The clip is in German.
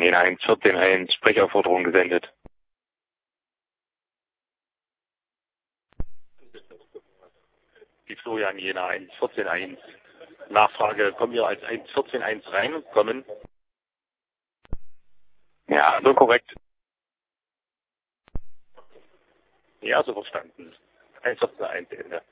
Jena 114.1, Sprechaufforderung gesendet. Die Florian Jena 114.1. Nachfrage, kommen wir als 114.1 reinkommen? Ja, so korrekt. Ja, so verstanden. 114.1 Ende.